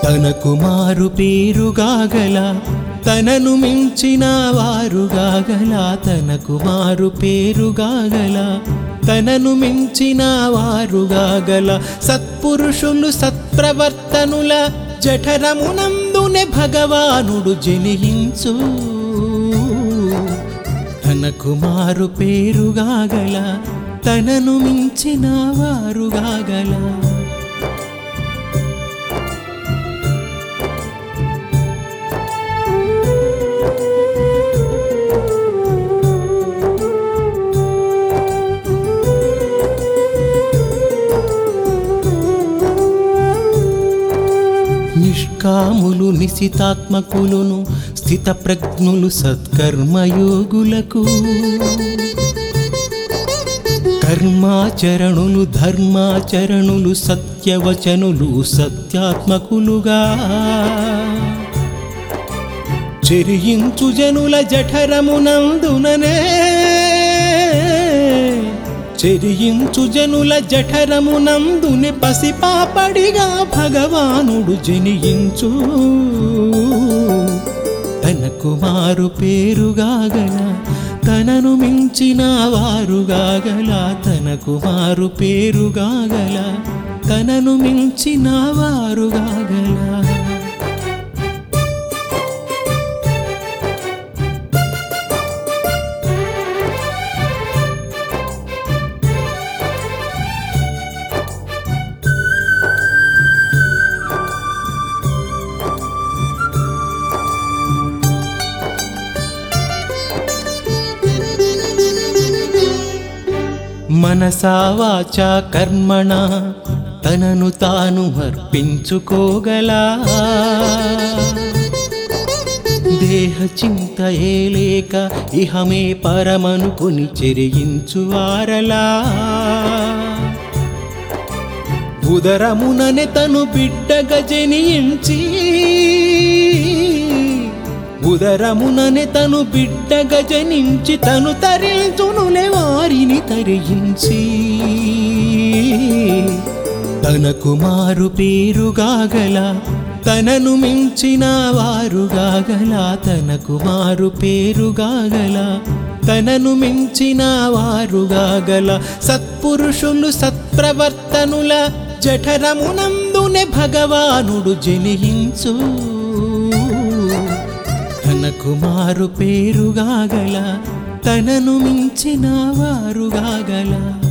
తనకు మారు పేరుగాగల తనను మించిన వారుగాగల తనకు మారు పేరుగాగల తనను మించిన వారుగాగల సత్పురుషులు సత్ప్రవర్తనుల జఠరమునందునే భగవానుడు జనించు తనకు మారు పేరుగాగల తనను మించిన వారుగాగల నిష్కాములు నిశితాత్మకులును స్థితప్రజ్ఞులు సత్కర్మయోగులకు కర్మాచరణులు ధర్మాచరణులు సత్యవచనులు సత్యాత్మకులుగా చెరియించు జనుల జఠరమునందుననే చెరియించు జనుల జఠరమునందుని పసిపాపడిగా భగవానుడు జనించు తనకు మారు పేరుగాగల తనను మించిన వారుగాగల తనకు మారు పేరుగాగల తనను మించిన వారుగాగల మనసా వాచా కర్మణ తనను తాను అర్పించుకోగల దేహ చింత ఏలేక ఇహమే పరమనుకుని చెరియించువారలా ఉదరముననే తను బిడ్డగా జనించి ఉదరముననే తను బిడ్డగా జనించి తను తరించునులే వారిని తరించి తనకు మారు పేరుగాగల తనను మించిన వారుగాగల తనకు మారు పేరుగాగల తనను మించిన వారుగాగల సత్పురుషులు సత్ప్రవర్తనుల జఠరమునందునే భగవానుడు జనించు తనకు మారు పేరుగాగల తనను మించిన వారుగాగల